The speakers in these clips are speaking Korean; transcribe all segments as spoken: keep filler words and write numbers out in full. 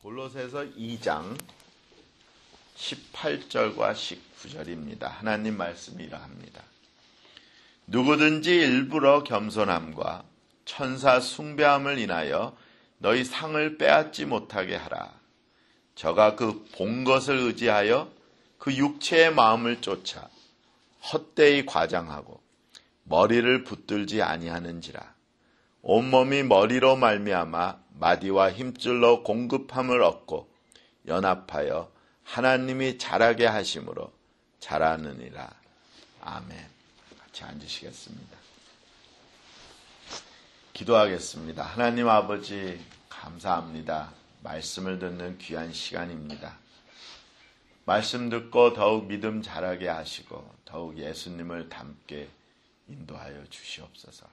골로새서 이 장 십팔 절과 십구 절입니다. 하나님 말씀이 이러합니다. 누구든지 일부러 겸손함과 천사 숭배함을 인하여 너희 상을 빼앗지 못하게 하라. 저가 그 본 것을 의지하여 그 육체의 마음을 쫓아 헛되이 과장하고 머리를 붙들지 아니하는지라. 온몸이 머리로 말미암아 마디와 힘줄로 공급함을 얻고 연합하여 하나님이 자라게 하심으로 자라느니라. 아멘. 같이 앉으시겠습니다. 기도하겠습니다. 하나님 아버지 감사합니다. 말씀을 듣는 귀한 시간입니다. 말씀 듣고 더욱 믿음 자라게 하시고 더욱 예수님을 닮게 인도하여 주시옵소서.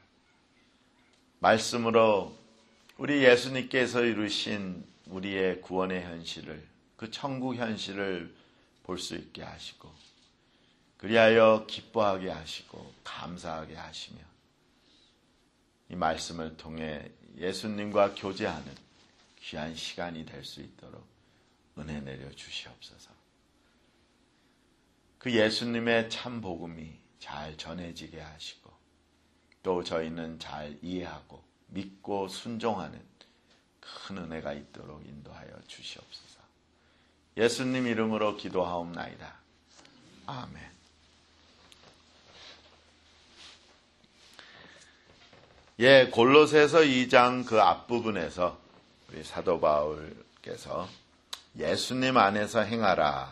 말씀으로 우리 예수님께서 이루신 우리의 구원의 현실을, 그 천국 현실을 볼 수 있게 하시고 그리하여 기뻐하게 하시고 감사하게 하시며 이 말씀을 통해 예수님과 교제하는 귀한 시간이 될 수 있도록 은혜 내려 주시옵소서. 그 예수님의 참 복음이 잘 전해지게 하시고 또 저희는 잘 이해하고 믿고 순종하는 큰 은혜가 있도록 인도하여 주시옵소서. 예수님 이름으로 기도하옵나이다. 아멘. 예, 골로새서 이 장 그 앞부분에서 우리 사도 바울께서 예수님 안에서 행하라.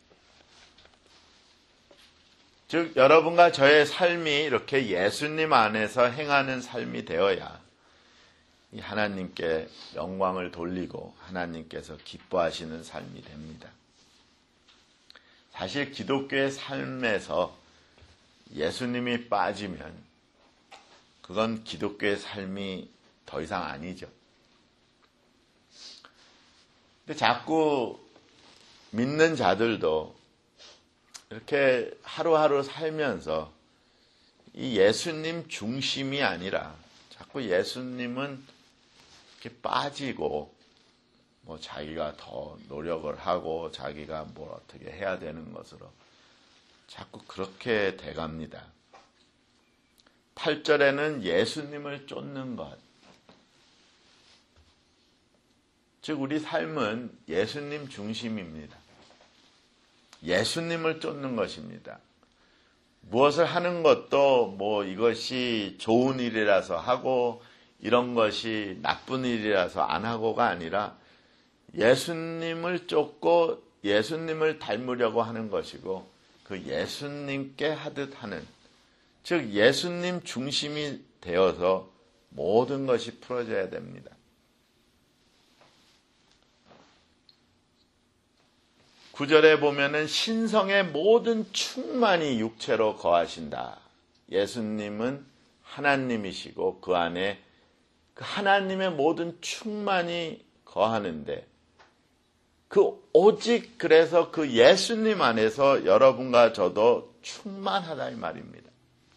즉 여러분과 저의 삶이 이렇게 예수님 안에서 행하는 삶이 되어야 이 하나님께 영광을 돌리고 하나님께서 기뻐하시는 삶이 됩니다. 사실 기독교의 삶에서 예수님이 빠지면 그건 기독교의 삶이 더 이상 아니죠. 근데 자꾸 믿는 자들도 이렇게 하루하루 살면서 이 예수님 중심이 아니라 자꾸 예수님은 이렇게 빠지고 뭐 자기가 더 노력을 하고 자기가 뭘 어떻게 해야 되는 것으로 자꾸 그렇게 돼갑니다. 팔 절에는 예수님을 쫓는 것. 즉 우리 삶은 예수님 중심입니다. 예수님을 쫓는 것입니다. 무엇을 하는 것도 뭐 이것이 좋은 일이라서 하고 이런 것이 나쁜 일이라서 안 하고가 아니라 예수님을 쫓고 예수님을 닮으려고 하는 것이고 그 예수님께 하듯 하는, 즉 예수님 중심이 되어서 모든 것이 풀어져야 됩니다. 구 절에 보면은 신성의 모든 충만이 육체로 거하신다. 예수님은 하나님이시고 그 안에 그 하나님의 모든 충만이 거하는데 그 오직 그래서 그 예수님 안에서 여러분과 저도 충만하다 이 말입니다.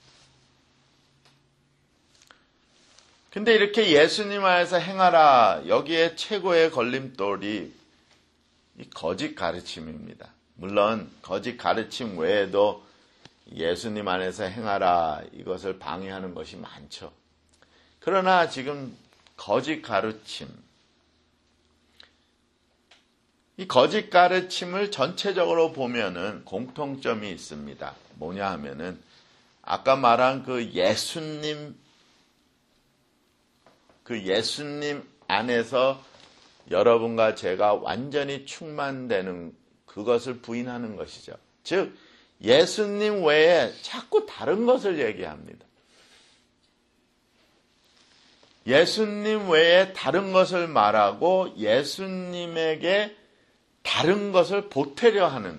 근데 이렇게 예수님 안에서 행하라, 여기에 최고의 걸림돌이 이 거짓 가르침입니다. 물론 거짓 가르침 외에도 예수님 안에서 행하라 이것을 방해하는 것이 많죠. 그러나 지금 거짓 가르침, 이 거짓 가르침을 전체적으로 보면은 공통점이 있습니다. 뭐냐 하면은 아까 말한 그 예수님, 그 예수님 안에서 여러분과 제가 완전히 충만되는 그것을 부인하는 것이죠. 즉 예수님 외에 자꾸 다른 것을 얘기합니다. 예수님 외에 다른 것을 말하고 예수님에게 다른 것을 보태려 하는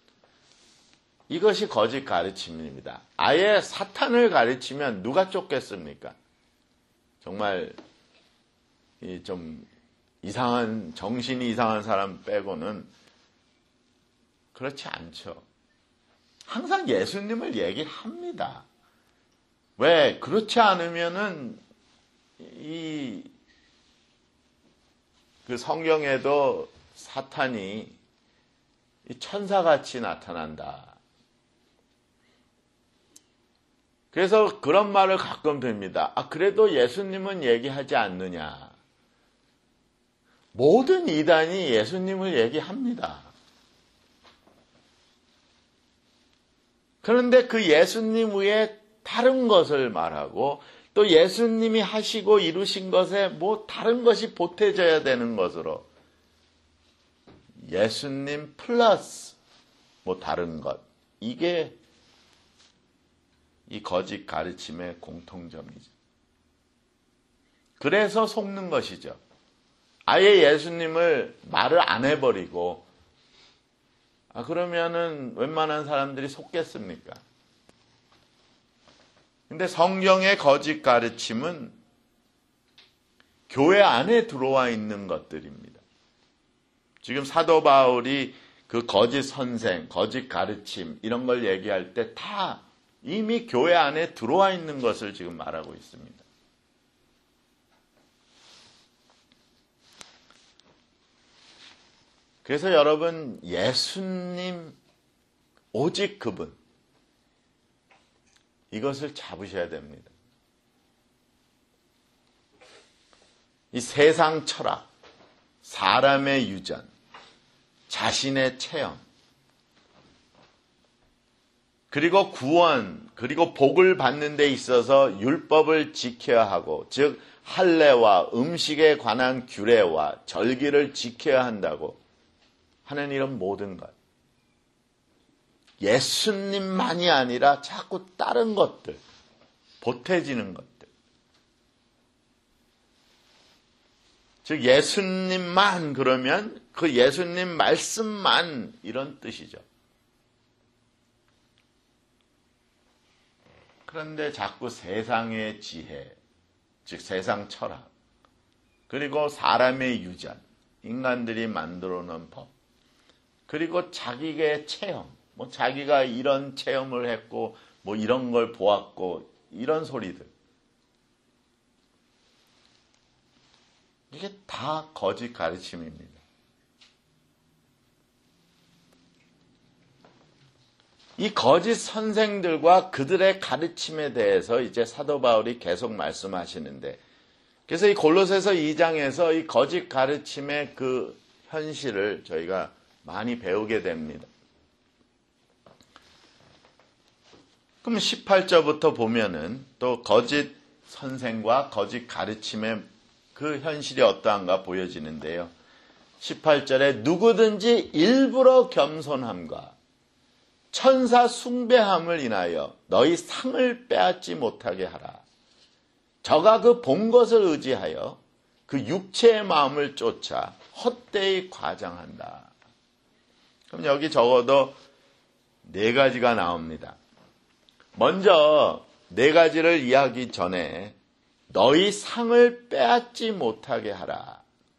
이것이 거짓 가르침입니다. 아예 사탄을 가르치면 누가 쫓겠습니까? 정말 좀 이상한, 정신이 이상한 사람 빼고는 그렇지 않죠. 항상 예수님을 얘기합니다. 왜? 그렇지 않으면은 이 그 성경에도 사탄이 천사같이 나타난다. 그래서 그런 말을 가끔 듭니다. 아, 그래도 예수님은 얘기하지 않느냐. 모든 이단이 예수님을 얘기합니다. 그런데 그 예수님 외에 다른 것을 말하고 또 예수님이 하시고 이루신 것에 뭐 다른 것이 보태져야 되는 것으로 예수님 플러스 뭐 다른 것, 이게 이 거짓 가르침의 공통점이죠. 그래서 속는 것이죠. 아예 예수님을 말을 안 해버리고, 아, 그러면은 웬만한 사람들이 속겠습니까? 근데 성경의 거짓 가르침은 교회 안에 들어와 있는 것들입니다. 지금 사도 바울이 그 거짓 선생, 거짓 가르침 이런 걸 얘기할 때 다 이미 교회 안에 들어와 있는 것을 지금 말하고 있습니다. 그래서 여러분, 예수님 오직 그분, 이것을 잡으셔야 됩니다. 이 세상 철학, 사람의 유전, 자신의 체험, 그리고 구원, 그리고 복을 받는 데 있어서 율법을 지켜야 하고, 즉 할례와 음식에 관한 규례와 절기를 지켜야 한다고 하는 이런 모든 것, 예수님만이 아니라 자꾸 다른 것들, 보태지는 것들, 즉 예수님만 그러면 그 예수님 말씀만 이런 뜻이죠. 그런데 자꾸 세상의 지혜, 즉 세상 철학, 그리고 사람의 유전, 인간들이 만들어 놓은 법, 그리고 자기의 체험, 뭐 자기가 이런 체험을 했고 뭐 이런 걸 보았고 이런 소리들, 이게 다 거짓 가르침입니다. 이 거짓 선생들과 그들의 가르침에 대해서 이제 사도 바울이 계속 말씀하시는데, 그래서 이 골로새서 이 장에서 이 거짓 가르침의 그 현실을 저희가 많이 배우게 됩니다. 그럼 십팔 절부터 보면은 또 거짓 선생과 거짓 가르침의 그 현실이 어떠한가 보여지는데요. 십팔 절에 누구든지 일부러 겸손함과 천사 숭배함을 인하여 너희 상을 빼앗지 못하게 하라. 저가 그 본 것을 의지하여 그 육체의 마음을 쫓아 헛되이 과장한다. 그럼 여기 적어도 네 가지가 나옵니다. 먼저 네 가지를 이해하기 전에 너희 상을 빼앗지 못하게 하라.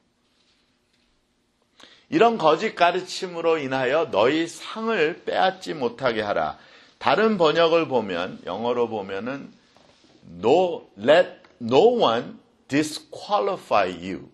이런 거짓 가르침으로 인하여 너희 상을 빼앗지 못하게 하라. 다른 번역을 보면, 영어로 보면은 No, let no one disqualify you.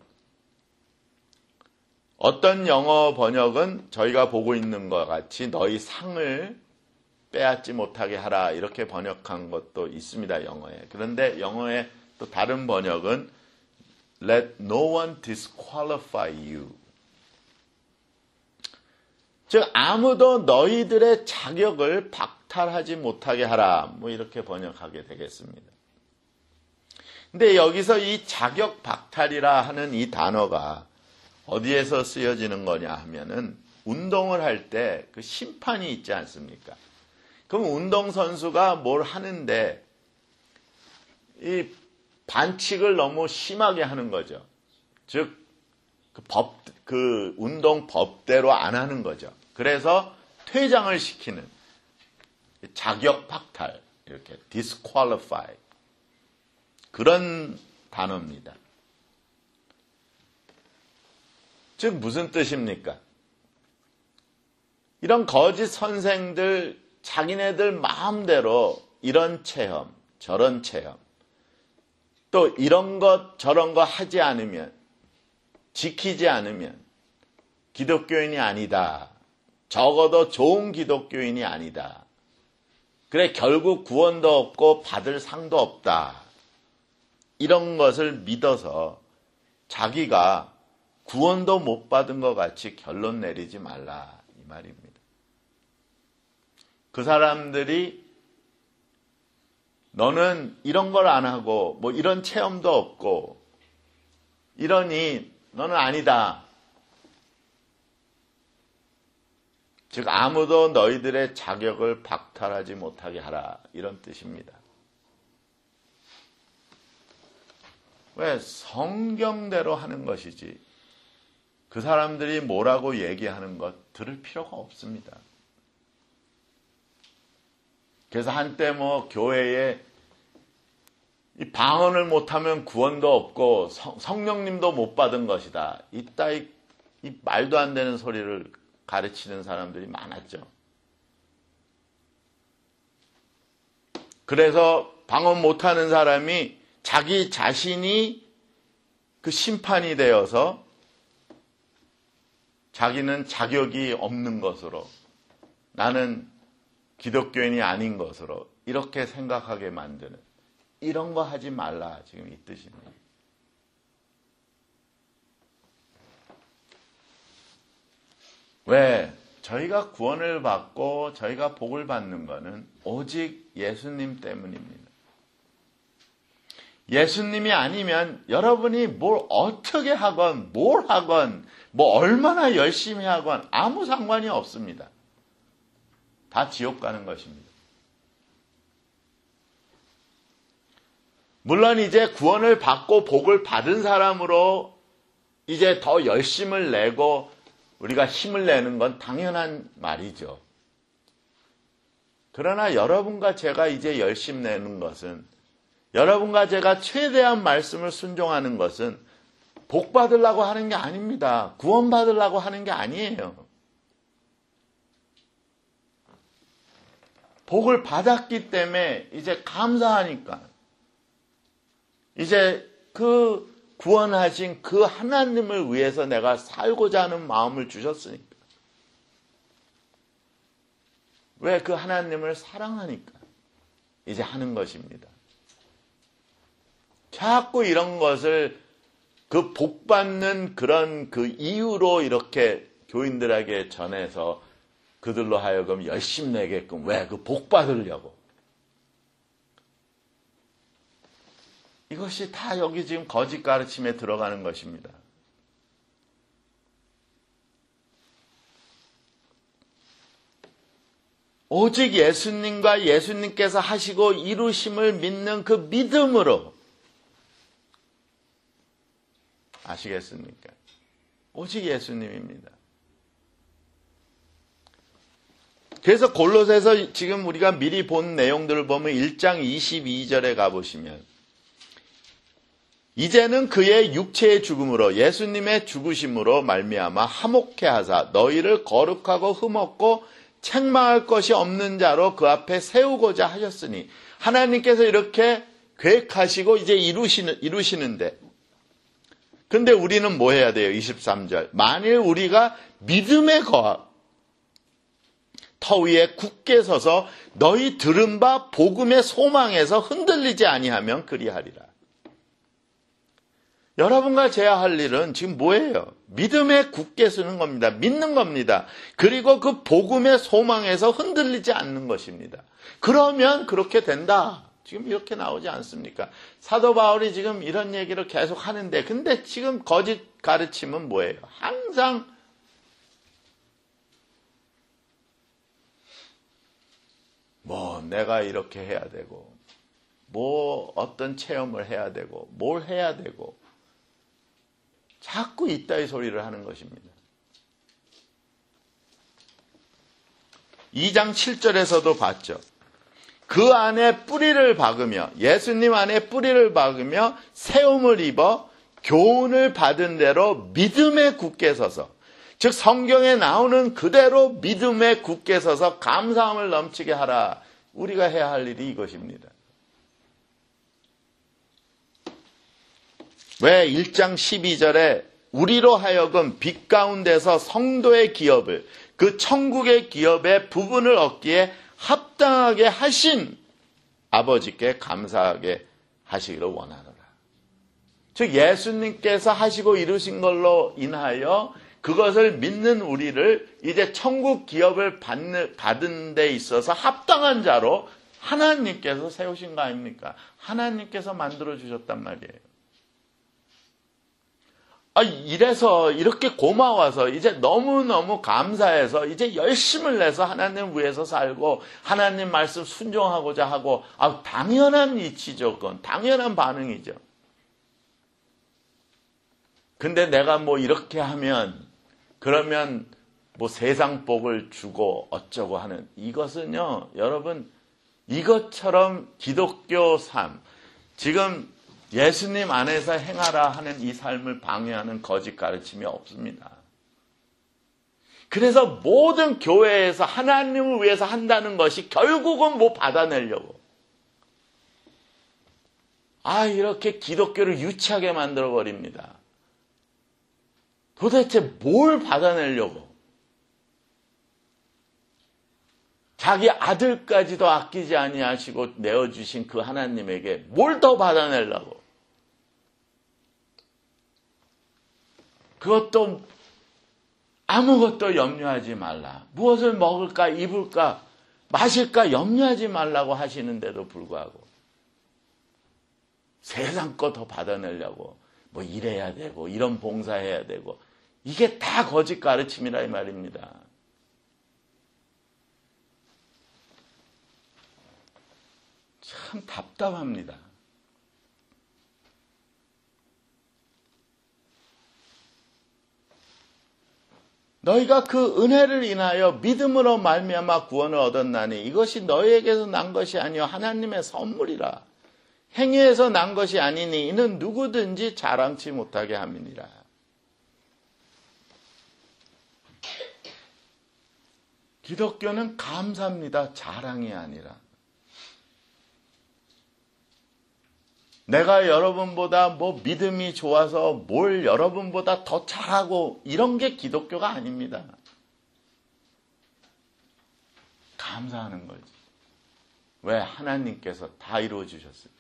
어떤 영어 번역은 저희가 보고 있는 것 같이 너희 상을 빼앗지 못하게 하라 이렇게 번역한 것도 있습니다, 영어에. 그런데 영어의 또 다른 번역은 Let no one disqualify you. 즉 아무도 너희들의 자격을 박탈하지 못하게 하라, 뭐 이렇게 번역하게 되겠습니다. 근데 여기서 이 자격 박탈이라 하는 이 단어가 어디에서 쓰여지는 거냐 하면은 운동을 할 때 그 심판이 있지 않습니까? 그럼 운동선수가 뭘 하는데 이 반칙을 너무 심하게 하는 거죠. 즉, 그 법, 그 운동 법대로 안 하는 거죠. 그래서 퇴장을 시키는 자격 박탈, 이렇게 disqualify, 그런 단어입니다. 즉 무슨 뜻입니까? 이런 거짓 선생들, 자기네들 마음대로 이런 체험, 저런 체험, 또 이런 것 저런 거 하지 않으면 지키지 않으면 기독교인이 아니다. 적어도 좋은 기독교인이 아니다. 그래, 결국 구원도 없고 받을 상도 없다. 이런 것을 믿어서 자기가 구원도 못 받은 것 같이 결론 내리지 말라, 이 말입니다. 그 사람들이 너는 이런 걸 안 하고 뭐 이런 체험도 없고 이러니 너는 아니다. 즉 아무도 너희들의 자격을 박탈하지 못하게 하라, 이런 뜻입니다. 왜? 성경대로 하는 것이지 그 사람들이 뭐라고 얘기하는 것 들을 필요가 없습니다. 그래서 한때 뭐 교회에 이 방언을 못하면 구원도 없고 성, 성령님도 못 받은 것이다. 이따위 이 말도 안 되는 소리를 가르치는 사람들이 많았죠. 그래서 방언 못하는 사람이 자기 자신이 그 심판이 되어서 자기는 자격이 없는 것으로, 나는 기독교인이 아닌 것으로 이렇게 생각하게 만드는, 이런 거 하지 말라, 지금 이 뜻입니다. 왜? 저희가 구원을 받고 저희가 복을 받는 것은 오직 예수님 때문입니다. 예수님이 아니면 여러분이 뭘 어떻게 하건 뭘 하건 뭐 얼마나 열심히 하건 아무 상관이 없습니다. 다 지옥 가는 것입니다. 물론 이제 구원을 받고 복을 받은 사람으로 이제 더 열심을 내고 우리가 힘을 내는 건 당연한 말이죠. 그러나 여러분과 제가 이제 열심 내는 것은, 여러분과 제가 최대한 말씀을 순종하는 것은 복 받으려고 하는 게 아닙니다. 구원 받으려고 하는 게 아니에요. 복을 받았기 때문에 이제 감사하니까, 이제 그 구원하신 그 하나님을 위해서 내가 살고자 하는 마음을 주셨으니까. 왜? 그 하나님을 사랑하니까 이제 하는 것입니다. 자꾸 이런 것을 그 복받는 그런 그 이유로 이렇게 교인들에게 전해서 그들로 하여금 열심히 내게끔, 왜? 그 복받으려고. 이것이 다 여기 지금 거짓 가르침에 들어가는 것입니다. 오직 예수님과 예수님께서 하시고 이루심을 믿는 그 믿음으로, 아시겠습니까? 오직 예수님입니다. 그래서 골로새서 지금 우리가 미리 본 내용들을 보면 일 장 이십이 절에 가보시면, 이제는 그의 육체의 죽음으로 예수님의 죽으심으로 말미암아 화목케 하사 너희를 거룩하고 흠없고 책망할 것이 없는 자로 그 앞에 세우고자 하셨으니, 하나님께서 이렇게 계획하시고 이제 이루시는, 이루시는데, 근데 우리는 뭐 해야 돼요? 이십삼 절. 만일 우리가 믿음에 거하 터 위에 굳게 서서 너희 들은 바 복음의 소망에서 흔들리지 아니하면 그리하리라. 여러분과 제가 할 일은 지금 뭐예요? 믿음에 굳게 서는 겁니다. 믿는 겁니다. 그리고 그 복음의 소망에서 흔들리지 않는 것입니다. 그러면 그렇게 된다. 지금 이렇게 나오지 않습니까? 사도 바울이 지금 이런 얘기를 계속 하는데, 근데 지금 거짓 가르침은 뭐예요? 항상 뭐 내가 이렇게 해야 되고, 뭐 어떤 체험을 해야 되고, 뭘 해야 되고, 자꾸 이따위 소리를 하는 것입니다. 이 장 칠 절에서도 봤죠. 그 안에 뿌리를 박으며, 예수님 안에 뿌리를 박으며 세움을 입어 교훈을 받은 대로 믿음에 굳게 서서, 즉 성경에 나오는 그대로 믿음에 굳게 서서 감사함을 넘치게 하라. 우리가 해야 할 일이 이것입니다. 왜 일 장 십이 절에 우리로 하여금 빛 가운데서 성도의 기업을, 그 천국의 기업의 부분을 얻기에 합당하게 하신 아버지께 감사하게 하시기를 원하노라. 즉 예수님께서 하시고 이루신 걸로 인하여 그것을 믿는 우리를 이제 천국 기업을 받는, 받은 데 있어서 합당한 자로 하나님께서 세우신 거 아닙니까? 하나님께서 만들어 주셨단 말이에요. 아, 이래서 이렇게 고마워서 이제 너무너무 감사해서 이제 열심을 내서 하나님 위해서 살고 하나님 말씀 순종하고자 하고, 아, 당연한 이치죠. 그건 당연한 반응이죠. 근데 내가 뭐 이렇게 하면 그러면 뭐 세상 복을 주고 어쩌고 하는, 이것은요 여러분, 이것처럼 기독교 삶, 지금 예수님 안에서 행하라 하는 이 삶을 방해하는 거짓 가르침이 없습니다. 그래서 모든 교회에서 하나님을 위해서 한다는 것이 결국은 뭐 받아내려고, 아, 이렇게 기독교를 유치하게 만들어버립니다. 도대체 뭘 받아내려고? 자기 아들까지도 아끼지 아니하시고 내어주신 그 하나님에게 뭘 더 받아내려고? 그것도 아무것도 염려하지 말라. 무엇을 먹을까, 입을까, 마실까 염려하지 말라고 하시는데도 불구하고 세상 거 더 받아내려고 뭐 이래야 되고 이런 봉사해야 되고, 이게 다 거짓 가르침이라 이 말입니다. 참 답답합니다. 너희가 그 은혜를 인하여 믿음으로 말미암아 구원을 얻었나니 이것이 너희에게서 난 것이 아니요 하나님의 선물이라. 행위에서 난 것이 아니니 이는 누구든지 자랑치 못하게 함이니라. 기독교는 감사합니다. 자랑이 아니라. 내가 여러분보다 뭐 믿음이 좋아서 뭘 여러분보다 더 잘하고 이런 게 기독교가 아닙니다. 감사하는 거지. 왜? 하나님께서 다 이루어 주셨어요.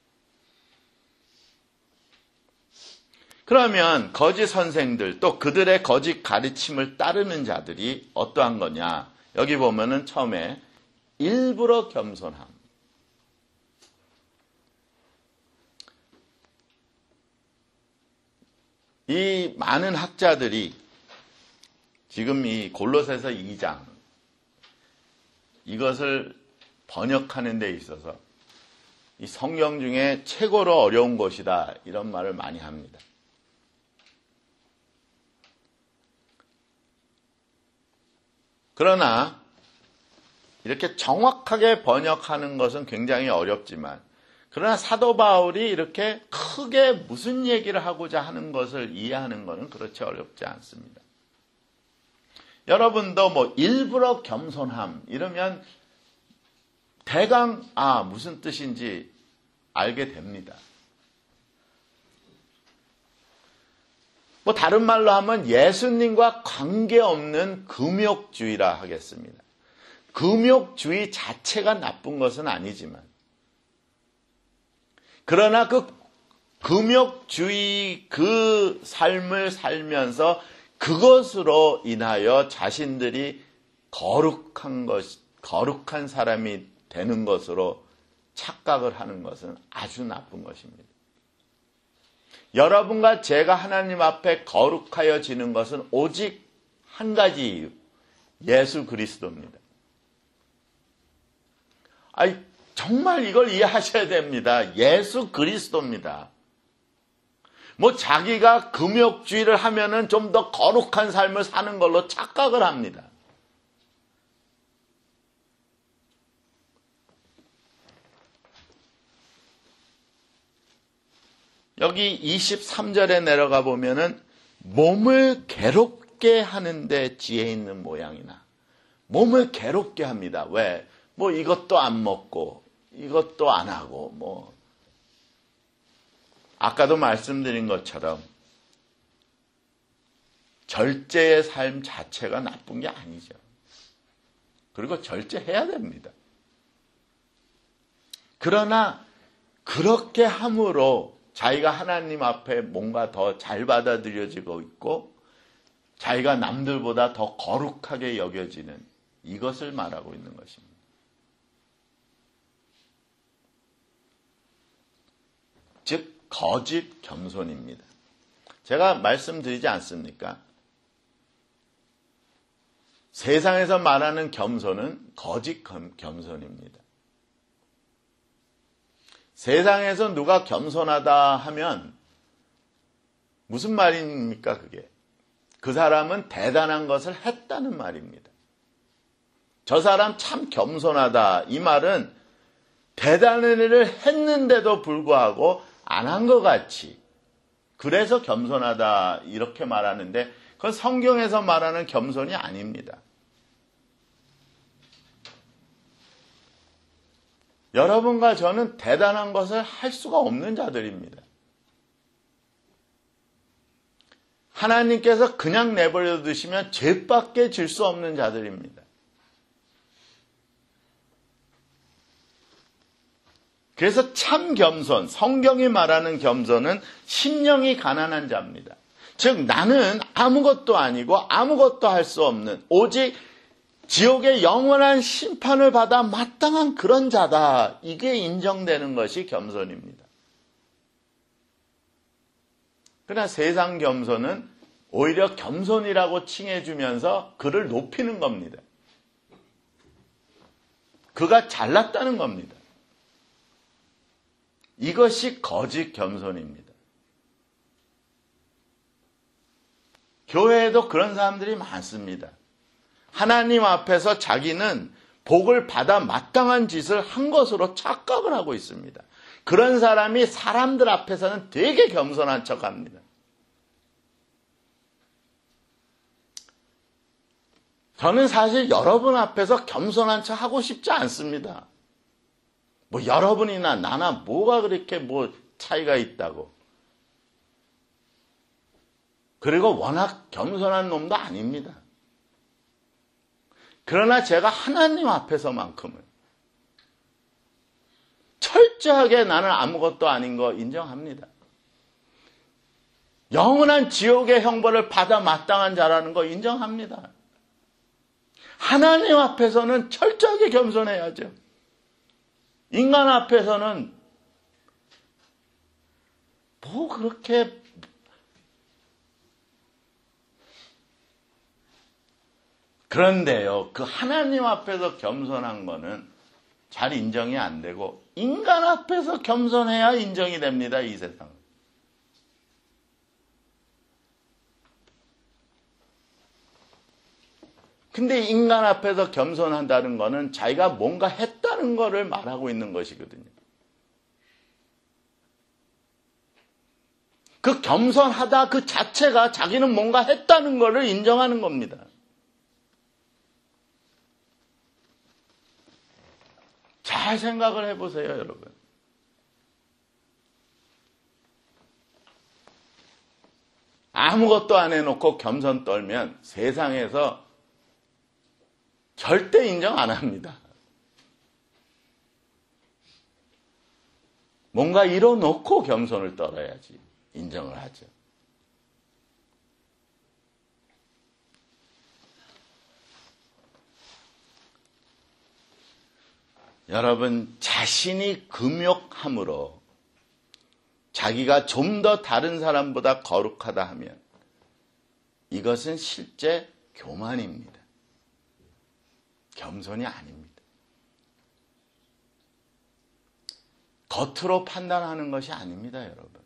그러면 거짓 선생들, 또 그들의 거짓 가르침을 따르는 자들이 어떠한 거냐? 여기 보면은 처음에 일부러 겸손함. 이 많은 학자들이 지금 이 골로새서 이 장 이것을 번역하는 데 있어서 이 성경 중에 최고로 어려운 것이다 이런 말을 많이 합니다. 그러나 이렇게 정확하게 번역하는 것은 굉장히 어렵지만, 그러나 사도 바울이 이렇게 크게 무슨 얘기를 하고자 하는 것을 이해하는 것은 그렇지 어렵지 않습니다. 여러분도 뭐 일부러 겸손함 이러면 대강 아 무슨 뜻인지 알게 됩니다. 뭐 다른 말로 하면 예수님과 관계없는 금욕주의라 하겠습니다. 금욕주의 자체가 나쁜 것은 아니지만, 그러나 그 금욕주의 그 삶을 살면서 그것으로 인하여 자신들이 거룩한 것, 거룩한 사람이 되는 것으로 착각을 하는 것은 아주 나쁜 것입니다. 여러분과 제가 하나님 앞에 거룩하여지는 것은 오직 한 가지 이유, 예수 그리스도입니다. 아니, 정말 이걸 이해하셔야 됩니다. 예수 그리스도입니다. 뭐 자기가 금욕주의를 하면은 좀 더 거룩한 삶을 사는 걸로 착각을 합니다. 여기 이십삼 절에 내려가 보면은 몸을 괴롭게 하는데 지혜 있는 모양이나, 몸을 괴롭게 합니다. 왜? 뭐 이것도 안 먹고 이것도 안 하고, 뭐 아까도 말씀드린 것처럼 절제의 삶 자체가 나쁜 게 아니죠. 그리고 절제해야 됩니다. 그러나 그렇게 함으로 자기가 하나님 앞에 뭔가 더 잘 받아들여지고 있고 자기가 남들보다 더 거룩하게 여겨지는 이것을 말하고 있는 것입니다. 즉 거짓 겸손입니다. 제가 말씀드리지 않습니까? 세상에서 말하는 겸손은 거짓 겸손입니다. 세상에서 누가 겸손하다 하면 무슨 말입니까 그게? 그 사람은 대단한 것을 했다는 말입니다. 저 사람 참 겸손하다. 이 말은 대단한 일을 했는데도 불구하고 안 한 것 같이 그래서 겸손하다 이렇게 말하는데 그건 성경에서 말하는 겸손이 아닙니다. 여러분과 저는 대단한 것을 할 수가 없는 자들입니다. 하나님께서 그냥 내버려 두시면 죄밖에 질 수 없는 자들입니다. 그래서 참 겸손, 성경이 말하는 겸손은 심령이 가난한 자입니다. 즉 나는 아무것도 아니고 아무것도 할 수 없는 오직 지옥의 영원한 심판을 받아 마땅한 그런 자다. 이게 인정되는 것이 겸손입니다. 그러나 세상 겸손은 오히려 겸손이라고 칭해주면서 그를 높이는 겁니다. 그가 잘났다는 겁니다. 이것이 거짓 겸손입니다. 교회에도 그런 사람들이 많습니다. 하나님 앞에서 자기는 복을 받아 마땅한 짓을 한 것으로 착각을 하고 있습니다. 그런 사람이 사람들 앞에서는 되게 겸손한 척합니다. 저는 사실 여러분 앞에서 겸손한 척 하고 싶지 않습니다. 뭐 여러분이나 나나 뭐가 그렇게 뭐 차이가 있다고. 그리고 워낙 겸손한 놈도 아닙니다. 그러나 제가 하나님 앞에서만큼은 철저하게 나는 아무것도 아닌 거 인정합니다. 영원한 지옥의 형벌을 받아 마땅한 자라는 거 인정합니다. 하나님 앞에서는 철저하게 겸손해야죠. 인간 앞에서는 뭐 그렇게 그런데요, 그 하나님 앞에서 겸손한 거는 잘 인정이 안 되고 인간 앞에서 겸손해야 인정이 됩니다, 이 세상은. 근데 인간 앞에서 겸손한다는 거는 자기가 뭔가 했다는 거를 말하고 있는 것이거든요. 그 겸손하다 그 자체가 자기는 뭔가 했다는 거를 인정하는 겁니다. 잘 생각을 해보세요, 여러분. 아무것도 안 해놓고 겸손 떨면 세상에서 절대 인정 안 합니다. 뭔가 이뤄놓고 겸손을 떨어야지 인정을 하죠. 여러분, 자신이 금욕함으로 자기가 좀 더 다른 사람보다 거룩하다 하면 이것은 실제 교만입니다. 겸손이 아닙니다. 겉으로 판단하는 것이 아닙니다, 여러분.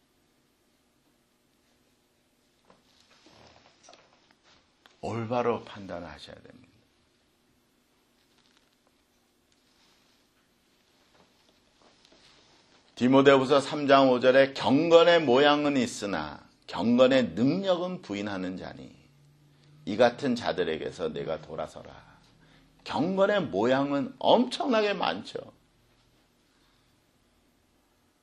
올바로 판단을 하셔야 됩니다. 디모데후서 삼 장 오 절에 경건의 모양은 있으나 경건의 능력은 부인하는 자니 이 같은 자들에게서 내가 돌아서라. 경건의 모양은 엄청나게 많죠.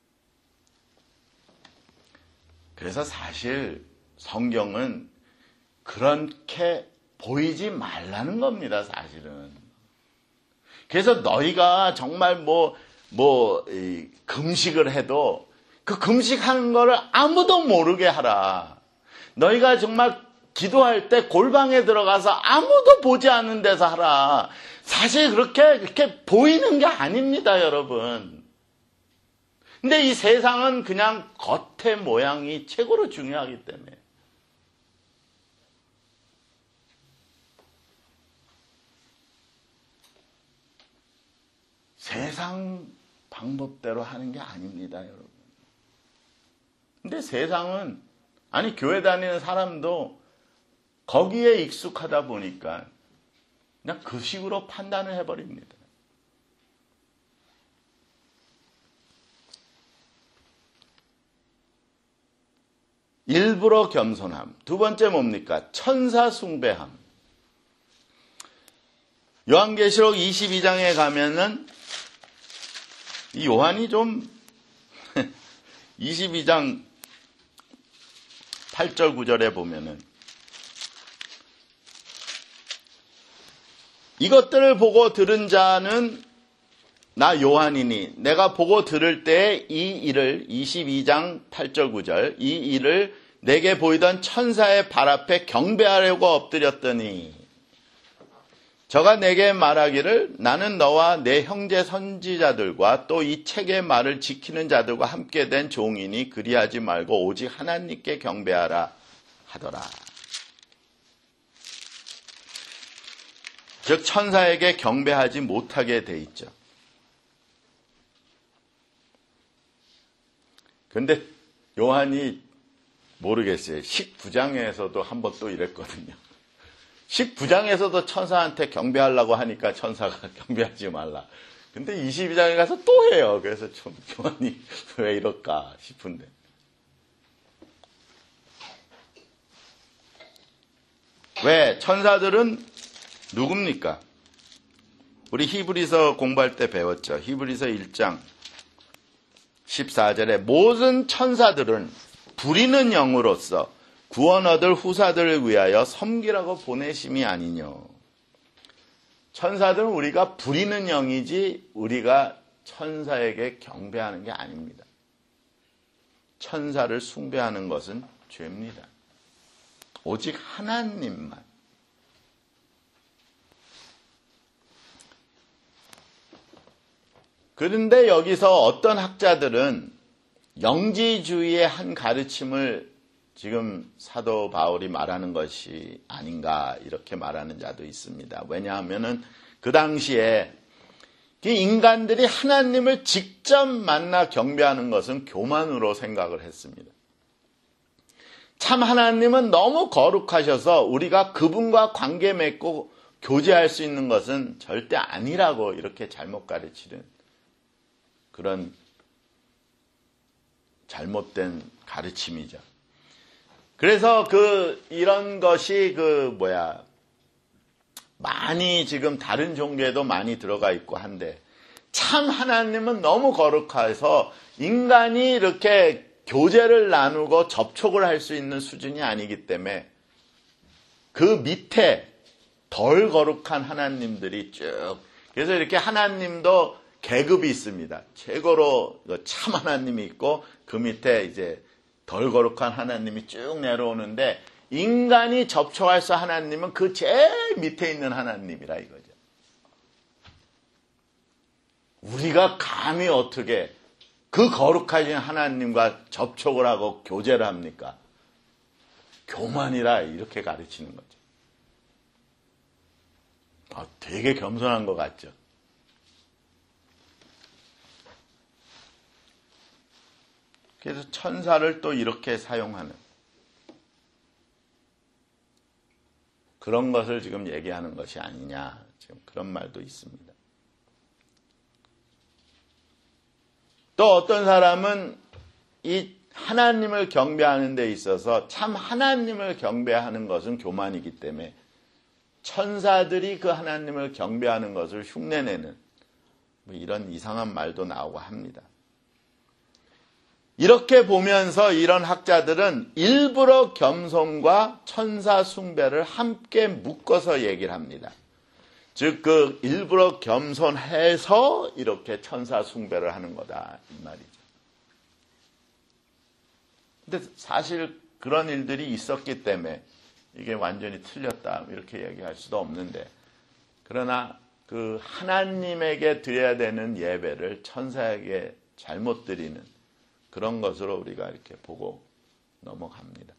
그래서 사실 성경은 그렇게 보이지 말라는 겁니다, 사실은. 그래서 너희가 정말 뭐, 뭐, 이, 금식을 해도 그 금식하는 거를 아무도 모르게 하라. 너희가 정말 기도할 때 골방에 들어가서 아무도 보지 않는 데서 하라. 사실 그렇게, 그렇게 보이는 게 아닙니다, 여러분. 근데 이 세상은 그냥 겉의 모양이 최고로 중요하기 때문에. 세상 방법대로 하는 게 아닙니다, 여러분. 근데 세상은, 아니, 교회 다니는 사람도 거기에 익숙하다 보니까 그냥 그 식으로 판단을 해버립니다. 일부러 겸손함. 두 번째 뭡니까? 천사 숭배함. 요한계시록 이십이 장에 가면은 이 요한이 좀 이십이 장 팔 절 구 절에 보면은 이것들을 보고 들은 자는 나 요한이니 내가 보고 들을 때 이 일을 이십이 장 팔 절 구 절 이 일을 내게 보이던 천사의 발 앞에 경배하려고 엎드렸더니 저가 내게 말하기를 나는 너와 내 형제 선지자들과 또 이 책의 말을 지키는 자들과 함께 된 종이니 그리하지 말고 오직 하나님께 경배하라 하더라. 즉 천사에게 경배하지 못하게 돼 있죠. 그런데 요한이 모르겠어요. 십구 장에서도 한번 또 이랬거든요. 십구 장에서도 천사한테 경배하려고 하니까 천사가 경배하지 말라. 근데 이십이 장에 가서 또 해요. 그래서 좀 요한이 왜 이럴까 싶은데. 왜? 천사들은 누굽니까? 우리 히브리서 공부할 때 배웠죠. 히브리서 일 장 십사 절에 모든 천사들은 부리는 영으로서 구원 얻을 후사들을 위하여 섬기라고 보내심이 아니뇨. 천사들은 우리가 부리는 영이지 우리가 천사에게 경배하는 게 아닙니다. 천사를 숭배하는 것은 죄입니다. 오직 하나님만. 그런데 여기서 어떤 학자들은 영지주의의 한 가르침을 지금 사도 바울이 말하는 것이 아닌가 이렇게 말하는 자도 있습니다. 왜냐하면은 그 당시에 인간들이 하나님을 직접 만나 경배하는 것은 교만으로 생각을 했습니다. 참 하나님은 너무 거룩하셔서 우리가 그분과 관계 맺고 교제할 수 있는 것은 절대 아니라고 이렇게 잘못 가르치는 그런 잘못된 가르침이죠. 그래서 그 이런 것이 그 뭐야 많이 지금 다른 종교에도 많이 들어가 있고 한데 참 하나님은 너무 거룩해서 인간이 이렇게 교제를 나누고 접촉을 할 수 있는 수준이 아니기 때문에 그 밑에 덜 거룩한 하나님들이 쭉 그래서 이렇게 하나님도 계급이 있습니다. 최고로 참 하나님이 있고 그 밑에 이제 덜 거룩한 하나님이 쭉 내려오는데 인간이 접촉할 수 하나님은 그 제일 밑에 있는 하나님이라 이거죠. 우리가 감히 어떻게 그 거룩하신 하나님과 접촉을 하고 교제를 합니까? 교만이라 이렇게 가르치는 거죠. 아, 되게 겸손한 것 같죠. 그래서 천사를 또 이렇게 사용하는 그런 것을 지금 얘기하는 것이 아니냐. 지금 그런 말도 있습니다. 또 어떤 사람은 이 하나님을 경배하는 데 있어서 참 하나님을 경배하는 것은 교만이기 때문에 천사들이 그 하나님을 경배하는 것을 흉내내는 뭐 이런 이상한 말도 나오고 합니다. 이렇게 보면서 이런 학자들은 일부러 겸손과 천사 숭배를 함께 묶어서 얘기를 합니다. 즉, 그 일부러 겸손해서 이렇게 천사 숭배를 하는 거다, 이 말이죠. 근데 사실 그런 일들이 있었기 때문에 이게 완전히 틀렸다, 이렇게 얘기할 수도 없는데, 그러나 그 하나님에게 드려야 되는 예배를 천사에게 잘못 드리는 그런 것으로 우리가 이렇게 보고 넘어갑니다.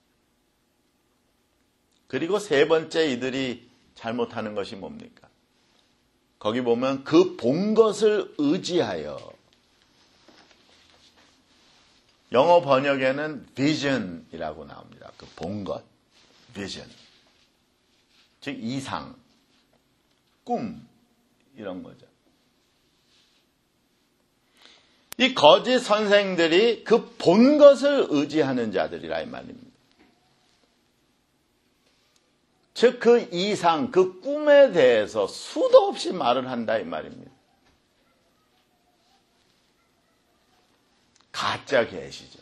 그리고 세 번째 이들이 잘못하는 것이 뭡니까? 거기 보면 그 본 것을 의지하여, 영어 번역에는 vision이라고 나옵니다. 그 본 것, vision. 즉 이상, 꿈, 이런 거죠. 이 거짓 선생들이 그 본 것을 의지하는 자들이라 이 말입니다. 즉 그 이상, 그 꿈에 대해서 수도 없이 말을 한다 이 말입니다. 가짜 계시죠.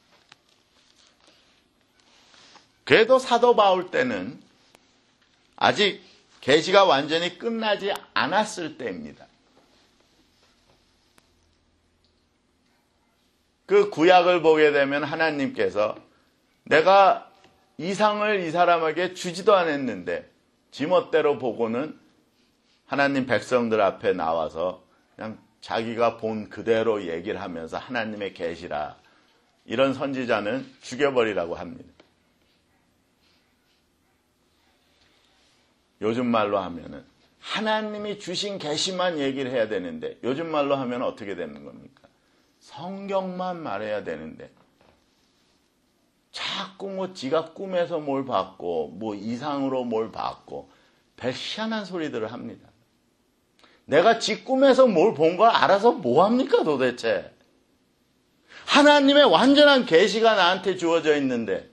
그래도 사도 바울 때는 아직 계시가 완전히 끝나지 않았을 때입니다. 그 구약을 보게 되면 하나님께서 내가 이상을 이 사람에게 주지도 않았는데 지멋대로 보고는 하나님 백성들 앞에 나와서 그냥 자기가 본 그대로 얘기를 하면서 하나님의 계시라, 이런 선지자는 죽여버리라고 합니다. 요즘 말로 하면은 하나님이 주신 계시만 얘기를 해야 되는데, 요즘 말로 하면 어떻게 되는 겁니까? 성경만 말해야 되는데 자꾸 뭐 지가 꿈에서 뭘 봤고 뭐 이상으로 뭘 봤고 배시한한 소리들을 합니다. 내가 지 꿈에서 뭘 본 걸 알아서 뭐합니까 도대체? 하나님의 완전한 계시가 나한테 주어져 있는데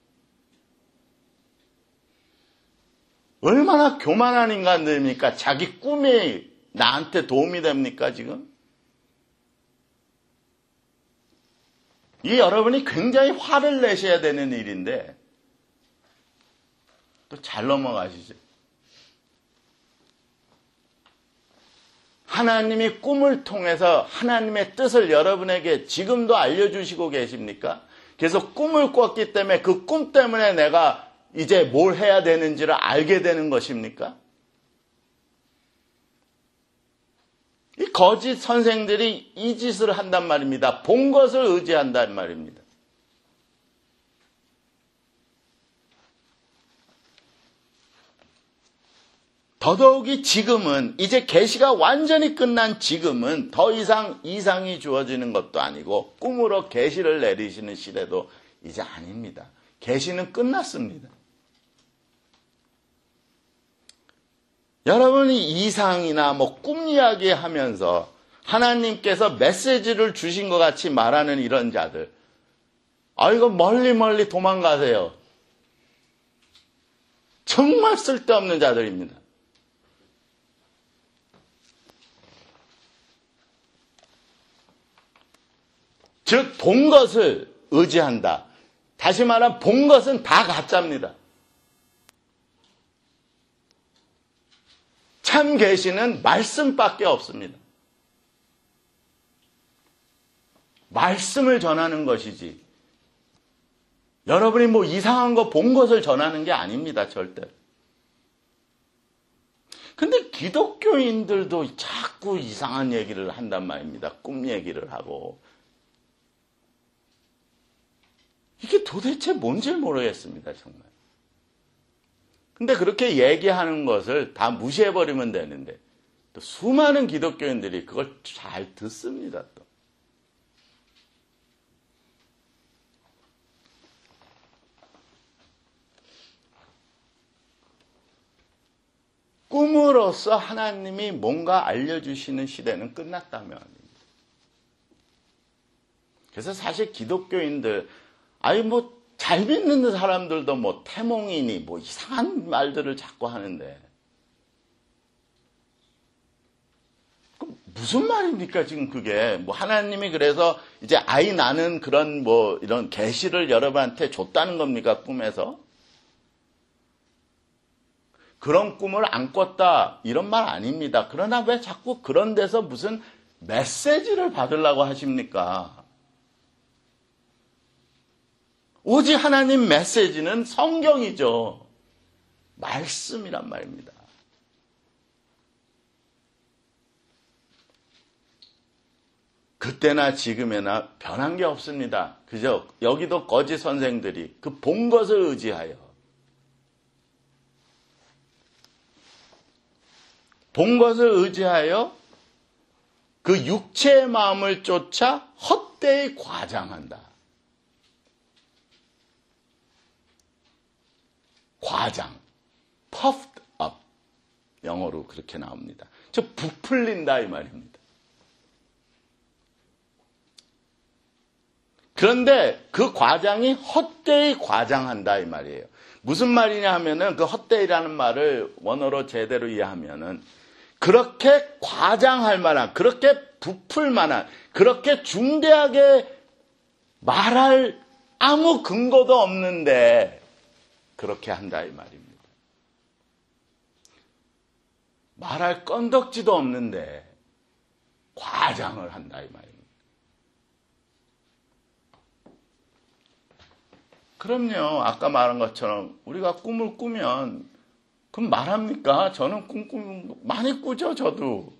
얼마나 교만한 인간들입니까? 자기 꿈이 나한테 도움이 됩니까 지금? 이 여러분이 굉장히 화를 내셔야 되는 일인데 또 잘 넘어가시죠. 하나님이 꿈을 통해서 하나님의 뜻을 여러분에게 지금도 알려주시고 계십니까? 그래서 꿈을 꿨기 때문에 그 꿈 때문에 내가 이제 뭘 해야 되는지를 알게 되는 것입니까? 이 거짓 선생들이 이 짓을 한단 말입니다. 본 것을 의지한단 말입니다. 더더욱이 지금은 이제 계시가 완전히 끝난 지금은 더 이상 이상이 주어지는 것도 아니고 꿈으로 계시를 내리시는 시대도 이제 아닙니다. 계시는 끝났습니다. 여러분이 이상이나 뭐 꿈 이야기 하면서 하나님께서 메시지를 주신 것 같이 말하는 이런 자들, 아, 이거 멀리 멀리 도망가세요. 정말 쓸데없는 자들입니다. 즉, 본 것을 의지한다. 다시 말하면 본 것은 다 가짜입니다. 참 계시는 말씀밖에 없습니다. 말씀을 전하는 것이지 여러분이 뭐 이상한 거 본 것을 전하는 게 아닙니다. 절대. 근데 기독교인들도 자꾸 이상한 얘기를 한단 말입니다. 꿈 얘기를 하고. 이게 도대체 뭔지 모르겠습니다. 정말. 근데 그렇게 얘기하는 것을 다 무시해버리면 되는데 또 수많은 기독교인들이 그걸 잘 듣습니다. 또. 꿈으로써 하나님이 뭔가 알려주시는 시대는 끝났다면. 그래서 사실 기독교인들, 아니 뭐 잘 믿는 사람들도 뭐 태몽이니 뭐 이상한 말들을 자꾸 하는데 무슨 말입니까, 지금 그게? 뭐, 하나님이 그래서 이제 아이 낳는 그런 뭐, 이런 계시를 여러분한테 줬다는 겁니까, 꿈에서? 그런 꿈을 안 꿨다, 이런 말 아닙니다. 그러나 왜 자꾸 그런 데서 무슨 메시지를 받으려고 하십니까? 오직 하나님 메시지는 성경이죠. 말씀이란 말입니다. 그때나 지금에나 변한 게 없습니다. 그죠? 여기도 거짓 선생들이 그 본 것을 의지하여, 본 것을 의지하여 그 육체의 마음을 쫓아 헛되이 과장한다. 과장, puffed up, 영어로 그렇게 나옵니다. 저 부풀린다 이 말입니다. 그런데 그 과장이 헛되이 과장한다 이 말이에요. 무슨 말이냐 하면은 그 헛되이라는 말을 원어로 제대로 이해하면은 그렇게 과장할 만한, 그렇게 부풀 만한, 그렇게 중대하게 말할 아무 근거도 없는데 그렇게 한다 이 말입니다. 말할 건덕지도 없는데 과장을 한다 이 말입니다. 그럼요. 아까 말한 것처럼 우리가 꿈을 꾸면 그럼 말합니까? 저는 꿈, 꿈 많이 꾸죠, 저도.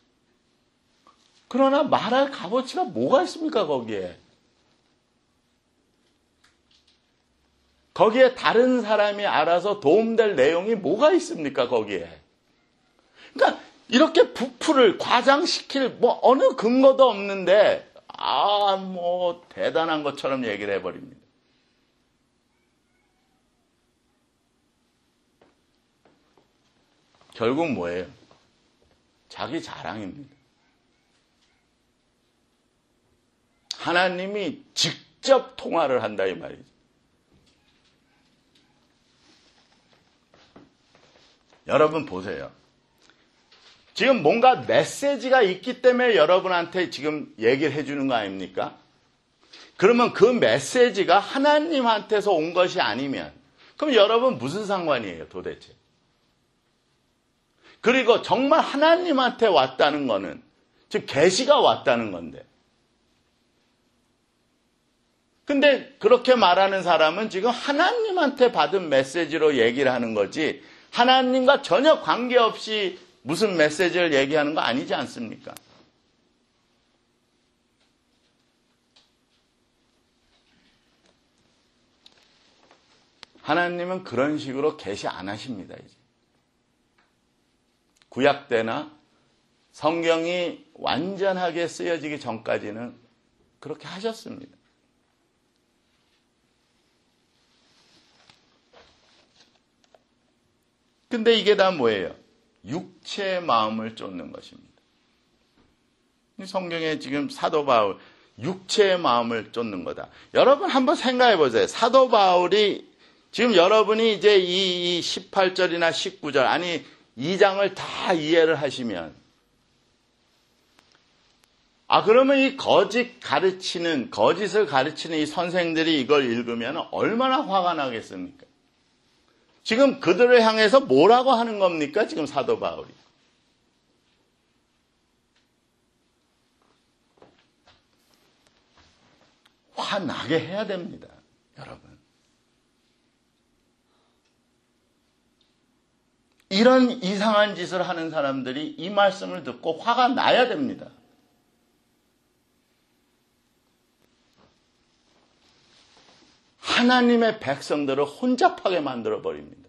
그러나 말할 값어치가 뭐가 있습니까, 거기에? 거기에 다른 사람이 알아서 도움될 내용이 뭐가 있습니까, 거기에? 그러니까 이렇게 부풀을 과장시킬 뭐 어느 근거도 없는데 아, 뭐 대단한 것처럼 얘기를 해버립니다. 결국 뭐예요? 자기 자랑입니다. 하나님이 직접 통화를 한다 이 말이죠. 여러분 보세요. 지금 뭔가 메시지가 있기 때문에 여러분한테 지금 얘기를 해주는 거 아닙니까? 그러면 그 메시지가 하나님한테서 온 것이 아니면 그럼 여러분 무슨 상관이에요 도대체? 그리고 정말 하나님한테 왔다는 거는 즉 계시가 왔다는 건데 근데 그렇게 말하는 사람은 지금 하나님한테 받은 메시지로 얘기를 하는 거지 하나님과 전혀 관계없이 무슨 메시지를 얘기하는 거 아니지 않습니까? 하나님은 그런 식으로 계시 안 하십니다. 이제. 구약 때나 성경이 완전하게 쓰여지기 전까지는 그렇게 하셨습니다. 근데 이게 다 뭐예요? 육체의 마음을 쫓는 것입니다. 성경에 지금 사도 바울, 육체의 마음을 쫓는 거다. 여러분 한번 생각해 보세요. 사도 바울이 지금 여러분이 이제 이 십팔 절이나 십구 절, 아니 이 장을 다 이해를 하시면 아 그러면 이 거짓 가르치는 거짓을 가르치는 이 선생들이 이걸 읽으면 얼마나 화가 나겠습니까? 지금 그들을 향해서 뭐라고 하는 겁니까? 지금 사도 바울이 화나게 해야 됩니다. 여러분 이런 이상한 짓을 하는 사람들이 이 말씀을 듣고 화가 나야 됩니다. 하나님의 백성들을 혼잡하게 만들어버립니다.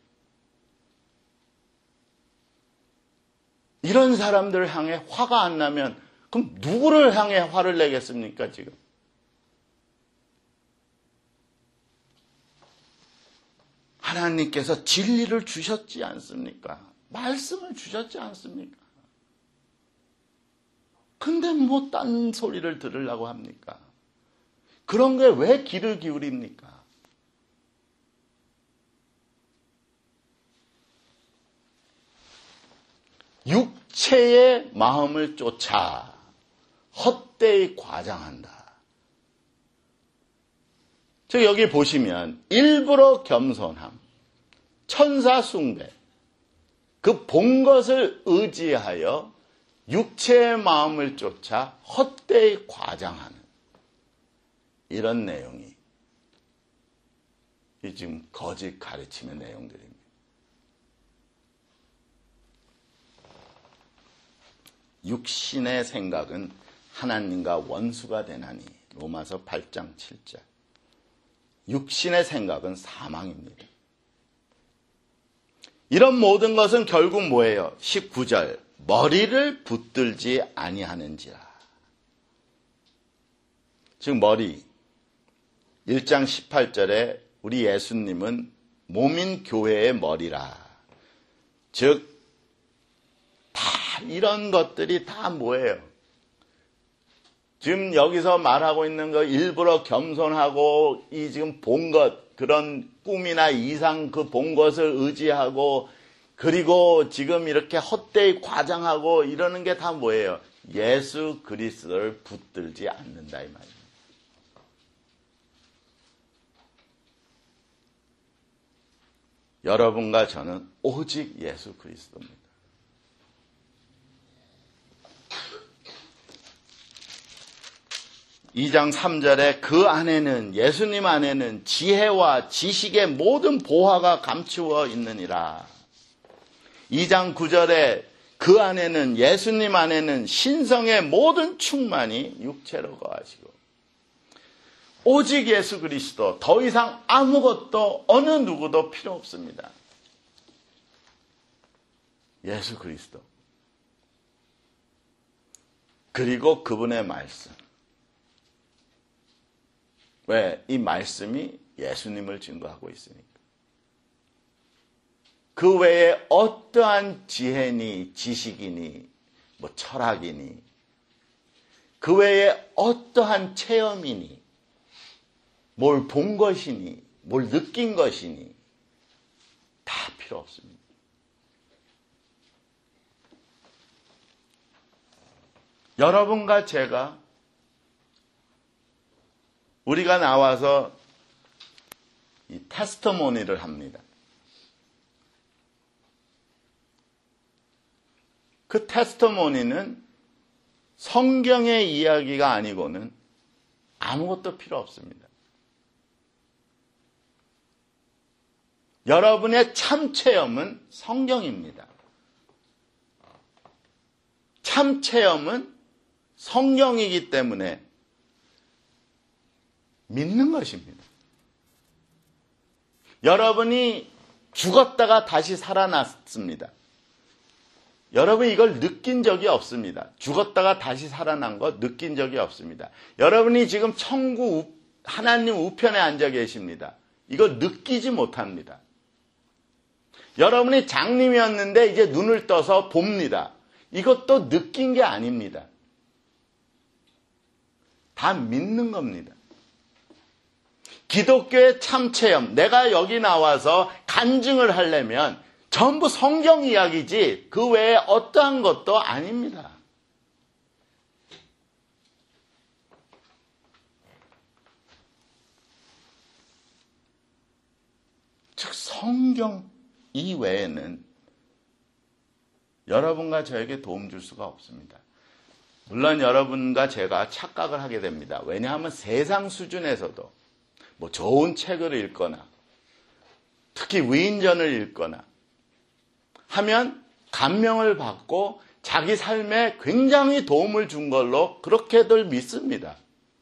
이런 사람들을 향해 화가 안 나면 그럼 누구를 향해 화를 내겠습니까 지금? 하나님께서 진리를 주셨지 않습니까? 말씀을 주셨지 않습니까? 근데 뭐 딴 소리를 들으려고 합니까? 그런 게 왜 귀를 기울입니까? 육체의 마음을 쫓아 헛되이 과장한다. 즉 여기 보시면 일부러 겸손함, 천사 숭배, 그 본 것을 의지하여 육체의 마음을 쫓아 헛되이 과장하는 이런 내용이 이 지금 거짓 가르침의 내용들입니다. 육신의 생각은 하나님과 원수가 되나니 로마서 팔 장 칠 절. 육신의 생각은 사망입니다. 이런 모든 것은 결국 뭐예요? 십구 절. 머리를 붙들지 아니하는지라. 즉 머리. 일 장 십팔 절에 우리 예수님은 몸인 교회의 머리라. 즉 다 이런 것들이 다 뭐예요? 지금 여기서 말하고 있는 거 일부러 겸손하고 이 지금 본 것, 그런 꿈이나 이상 그 본 것을 의지하고 그리고 지금 이렇게 헛되이 과장하고 이러는 게 다 뭐예요? 예수 그리스도를 붙들지 않는다 이 말입니다. 여러분과 저는 오직 예수 그리스도입니다. 이 장 삼 절에 그 안에는 예수님 안에는 지혜와 지식의 모든 보화가 감추어 있느니라. 이 장 구 절에 그 안에는 예수님 안에는 신성의 모든 충만이 육체로 거하시고 오직 예수 그리스도 더 이상 아무것도 어느 누구도 필요 없습니다. 예수 그리스도 그리고 그분의 말씀. 왜? 이 말씀이 예수님을 증거하고 있으니까. 그 외에 어떠한 지혜니 지식이니 뭐 철학이니 그 외에 어떠한 체험이니 뭘 본 것이니 뭘 느낀 것이니 다 필요 없습니다. 여러분과 제가 우리가 나와서 이 테스터모니를 합니다. 그 테스터모니는 성경의 이야기가 아니고는 아무것도 필요 없습니다. 여러분의 참 체험은 성경입니다. 참 체험은 성경이기 때문에 믿는 것입니다. 여러분이 죽었다가 다시 살아났습니다. 여러분이 이걸 느낀 적이 없습니다. 죽었다가 다시 살아난 거 느낀 적이 없습니다. 여러분이 지금 천국 하나님 우편에 앉아 계십니다. 이걸 느끼지 못합니다. 여러분이 장님이었는데 이제 눈을 떠서 봅니다. 이것도 느낀 게 아닙니다. 다 믿는 겁니다. 기독교의 참체험, 내가 여기 나와서 간증을 하려면 전부 성경 이야기지 그 외에 어떠한 것도 아닙니다. 즉 성경 이외에는 여러분과 저에게 도움 줄 수가 없습니다. 물론 여러분과 제가 착각을 하게 됩니다. 왜냐하면 세상 수준에서도 뭐 좋은 책을 읽거나 특히 위인전을 읽거나 하면 감명을 받고 자기 삶에 굉장히 도움을 준 걸로 그렇게들 믿습니다.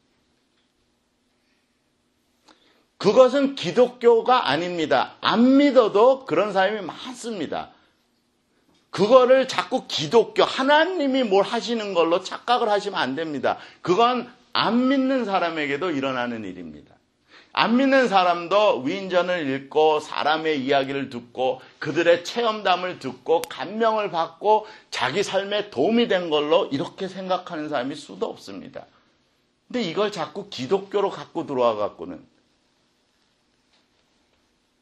그것은 기독교가 아닙니다. 안 믿어도 그런 사람이 많습니다. 그거를 자꾸 기독교, 하나님이 뭘 하시는 걸로 착각을 하시면 안 됩니다. 그건 안 믿는 사람에게도 일어나는 일입니다. 안 믿는 사람도 위인전을 읽고 사람의 이야기를 듣고 그들의 체험담을 듣고 감명을 받고 자기 삶에 도움이 된 걸로 이렇게 생각하는 사람이 수도 없습니다. 근데 이걸 자꾸 기독교로 갖고 들어와 갖고는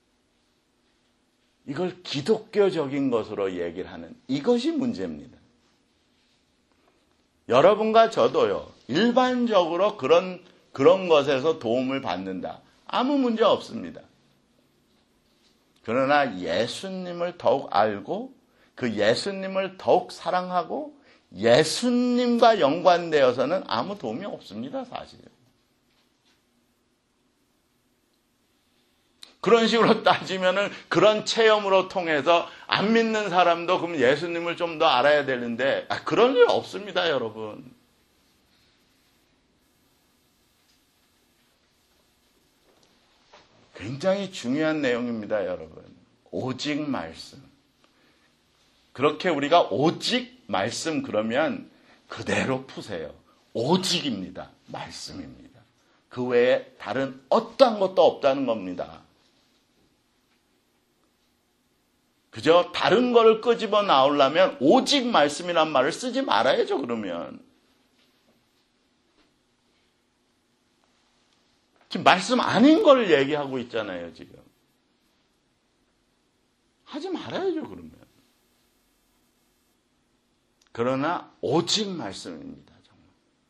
이걸 기독교적인 것으로 얘기를 하는 이것이 문제입니다. 여러분과 저도요, 일반적으로 그런, 그런 것에서 도움을 받는다. 아무 문제 없습니다. 그러나 예수님을 더욱 알고 그 예수님을 더욱 사랑하고 예수님과 연관되어서는 아무 도움이 없습니다, 사실. 그런 식으로 따지면은 그런 체험으로 통해서 안 믿는 사람도 그럼 예수님을 좀 더 알아야 되는데, 아, 그런 일 없습니다, 여러분. 굉장히 중요한 내용입니다, 여러분. 오직 말씀. 그렇게 우리가 오직 말씀 그러면 그대로 푸세요. 오직입니다. 말씀입니다. 그 외에 다른 어떠한 것도 없다는 겁니다. 그저 다른 거를 끄집어 나오려면 오직 말씀이란 말을 쓰지 말아야죠, 그러면. 지금 말씀 아닌 걸 얘기하고 있잖아요, 지금. 하지 말아야죠, 그러면. 그러나 오직 말씀입니다, 정말.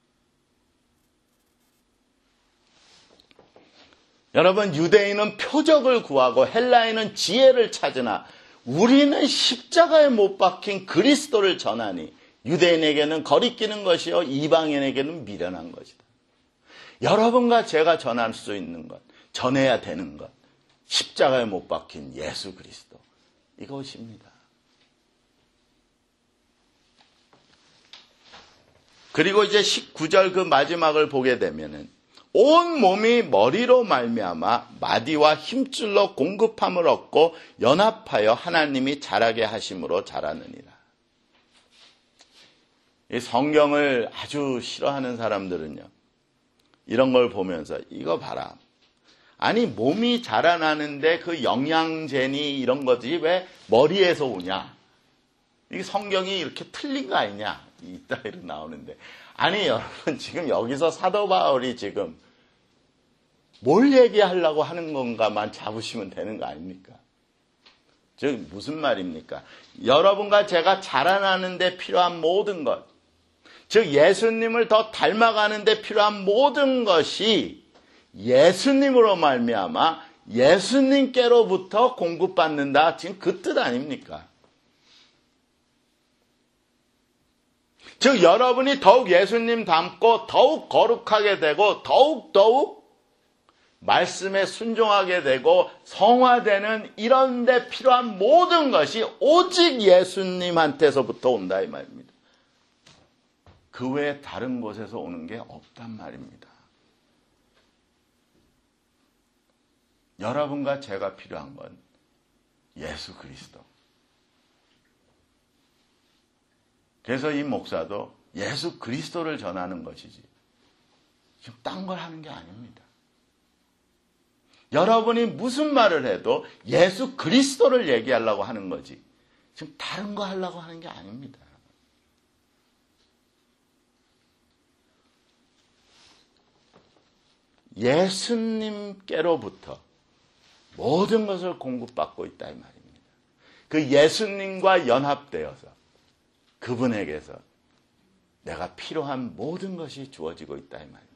여러분, 유대인은 표적을 구하고 헬라인은 지혜를 찾으나 우리는 십자가에 못 박힌 그리스도를 전하니 유대인에게는 거리끼는 것이요 이방인에게는 미련한 것이다. 여러분과 제가 전할 수 있는 것, 전해야 되는 것, 십자가에 못 박힌 예수 그리스도, 이것입니다. 그리고 이제 십구 절 그 마지막을 보게 되면은 온 몸이 머리로 말미암아 마디와 힘줄로 공급함을 얻고 연합하여 하나님이 자라게 하심으로 자라느니라. 이 성경을 아주 싫어하는 사람들은요, 이런 걸 보면서 이거 봐라. 아니 몸이 자라나는데 그 영양제니 이런 것들이 왜 머리에서 오냐? 이게 성경이 이렇게 틀린 거 아니냐? 이따위로 나오는데. 아니 여러분, 지금 여기서 사도 바울이 지금 뭘 얘기하려고 하는 건가만 잡으시면 되는 거 아닙니까? 즉 무슨 말입니까? 여러분과 제가 자라나는 데 필요한 모든 것, 즉 예수님을 더 닮아가는 데 필요한 모든 것이 예수님으로 말미암아 예수님께로부터 공급받는다. 지금 그 뜻 아닙니까? 즉 여러분이 더욱 예수님 닮고 더욱 거룩하게 되고 더욱 더욱 말씀에 순종하게 되고 성화되는 이런 데 필요한 모든 것이 오직 예수님한테서부터 온다 이 말입니다. 그 외에 다른 곳에서 오는 게 없단 말입니다. 여러분과 제가 필요한 건 예수 그리스도. 그래서 이 목사도 예수 그리스도를 전하는 것이지 지금 딴 걸 하는 게 아닙니다. 여러분이 무슨 말을 해도 예수 그리스도를 얘기하려고 하는 거지 지금 다른 거 하려고 하는 게 아닙니다. 예수님께로부터 모든 것을 공급받고 있다 이 말입니다. 그 예수님과 연합되어서 그분에게서 내가 필요한 모든 것이 주어지고 있다 이 말입니다.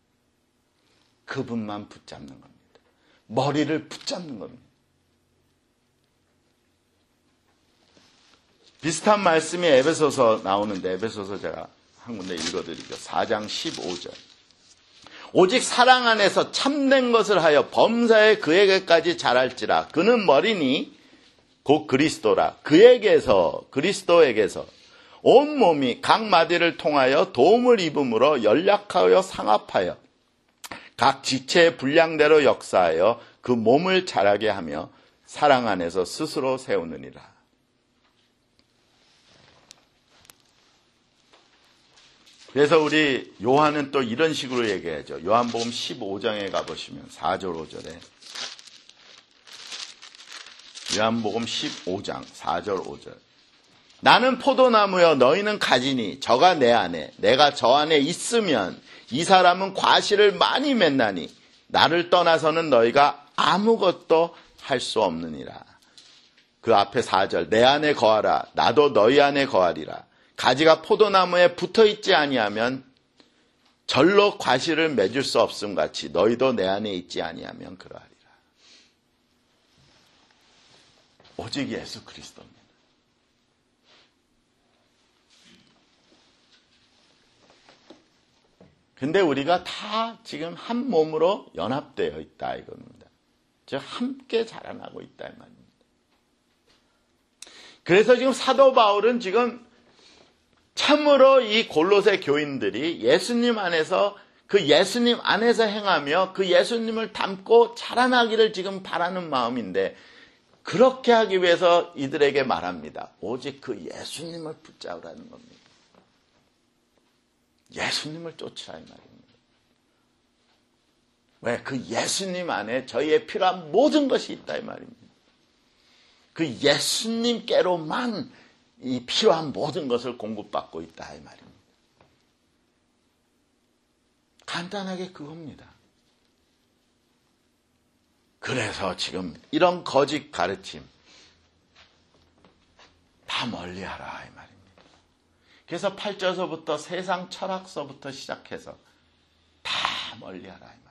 그분만 붙잡는 겁니다. 머리를 붙잡는 겁니다. 비슷한 말씀이 에베소서 나오는데 에베소서 제가 한 군데 읽어드리죠. 사 장 십오 절. 오직 사랑 안에서 참된 것을 하여 범사에 그에게까지 자랄지라. 그는 머리니 곧 그리스도라. 그에게서 그리스도에게서 온 몸이 각 마디를 통하여 도움을 입음으로 연약하여 상합하여 각 지체의 분량대로 역사하여 그 몸을 자라게 하며 사랑 안에서 스스로 세우느니라. 그래서 우리 요한은 또 이런 식으로 얘기하죠. 요한복음 십오 장에 가보시면 사 절 오 절에 요한복음 십오 장 사 절 오 절. 나는 포도나무여 너희는 가지니 저가 내 안에 내가 저 안에 있으면 이 사람은 과실을 많이 맺나니 나를 떠나서는 너희가 아무것도 할 수 없느니라. 그 앞에 사 절 내 안에 거하라 나도 너희 안에 거하리라. 가지가 포도나무에 붙어 있지 아니하면 절로 과실을 맺을 수 없음 같이 너희도 내 안에 있지 아니하면 그러하리라. 오직 예수 그리스도입니다. 근데 우리가 다 지금 한 몸으로 연합되어 있다 이겁니다. 즉 함께 자라나고 있다 이 말입니다. 그래서 지금 사도 바울은 지금 참으로 이 골로새 교인들이 예수님 안에서 그 예수님 안에서 행하며 그 예수님을 닮고 자라나기를 지금 바라는 마음인데 그렇게 하기 위해서 이들에게 말합니다. 오직 그 예수님을 붙잡으라는 겁니다. 예수님을 쫓으라 이 말입니다. 왜? 그 예수님 안에 저희의 필요한 모든 것이 있다 이 말입니다. 그 예수님께로만 이 필요한 모든 것을 공급받고 있다 이 말입니다. 간단하게 그겁니다. 그래서 지금 이런 거짓 가르침 다 멀리하라 이 말입니다. 그래서 팔 절서부터 세상 철학서부터 시작해서 다 멀리하라 이 말입니다.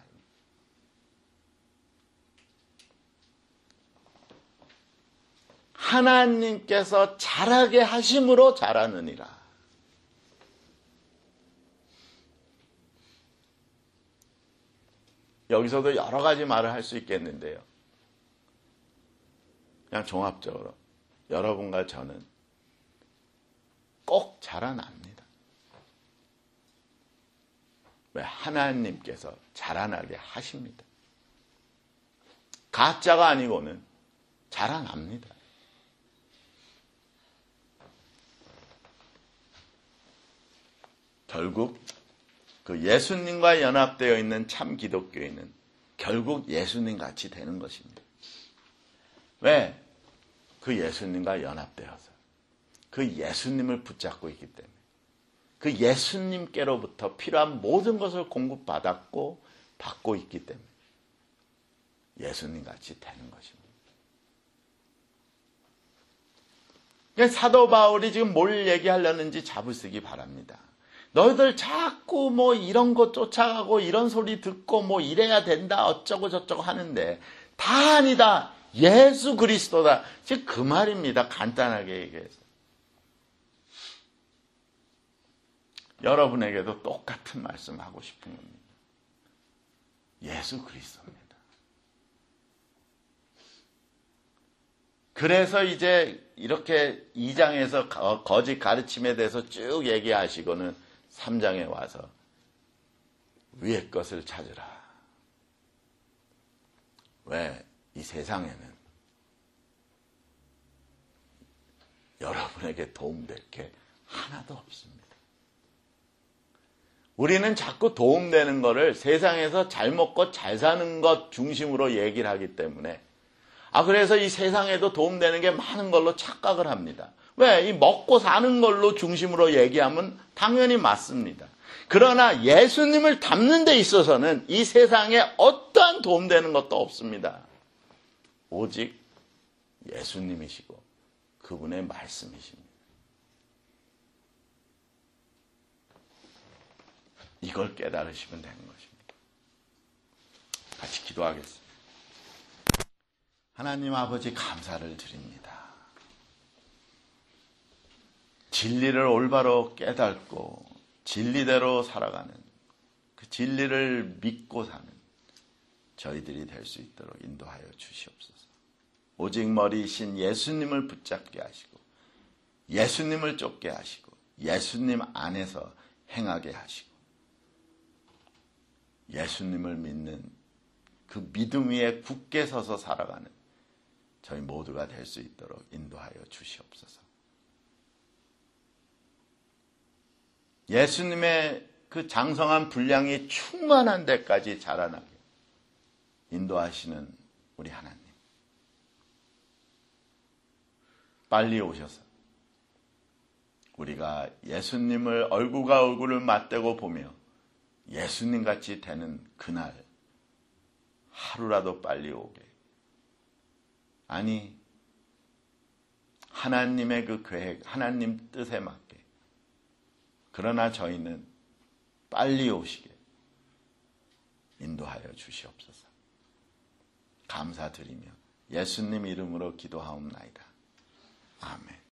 하나님께서 자라게 하심으로 자라느니라. 여기서도 여러 가지 말을 할 수 있겠는데요. 그냥 종합적으로 여러분과 저는 꼭 자라납니다. 왜? 하나님께서 자라나게 하십니다. 가짜가 아니고는 자라납니다. 결국 그 예수님과 연합되어 있는 참 기독교인은 결국 예수님 같이 되는 것입니다. 왜? 그 예수님과 연합되어서 그 예수님을 붙잡고 있기 때문에 그 예수님께로부터 필요한 모든 것을 공급받았고 받고 있기 때문에 예수님 같이 되는 것입니다. 그러니까 사도 바울이 지금 뭘 얘기하려는지 잡으시기 바랍니다. 너희들 자꾸 뭐 이런 거 쫓아가고 이런 소리 듣고 뭐 이래야 된다 어쩌고 저쩌고 하는데 다 아니다. 예수 그리스도다. 즉 그 말입니다. 간단하게 얘기해서. 여러분에게도 똑같은 말씀하고 싶은 겁니다. 예수 그리스도입니다. 그래서 이제 이렇게 이 장에서 거짓 가르침에 대해서 쭉 얘기하시고는 삼 장에 와서 위의 것을 찾으라. 왜? 이 세상에는 여러분에게 도움될 게 하나도 없습니다. 우리는 자꾸 도움되는 거를 세상에서 잘 먹고 잘 사는 것 중심으로 얘기를 하기 때문에 아 그래서 이 세상에도 도움되는 게 많은 걸로 착각을 합니다. 왜? 이 먹고 사는 걸로 중심으로 얘기하면 당연히 맞습니다. 그러나 예수님을 닮는 데 있어서는 이 세상에 어떠한 도움되는 것도 없습니다. 오직 예수님이시고 그분의 말씀이십니다. 이걸 깨달으시면 되는 것입니다. 같이 기도하겠습니다. 하나님 아버지 감사를 드립니다. 진리를 올바로 깨닫고 진리대로 살아가는 그 진리를 믿고 사는 저희들이 될 수 있도록 인도하여 주시옵소서. 오직 머리이신 예수님을 붙잡게 하시고 예수님을 쫓게 하시고 예수님 안에서 행하게 하시고 예수님을 믿는 그 믿음 위에 굳게 서서 살아가는 저희 모두가 될 수 있도록 인도하여 주시옵소서. 예수님의 그 장성한 분량이 충만한 데까지 자라나게 인도하시는 우리 하나님. 빨리 오셔서 우리가 예수님을 얼굴과 얼굴을 맞대고 보며 예수님같이 되는 그날 하루라도 빨리 오게. 아니 하나님의 그 계획, 하나님 뜻에 맞게 그러나 저희는 빨리 오시게 인도하여 주시옵소서. 감사드리며 예수님 이름으로 기도하옵나이다. 아멘.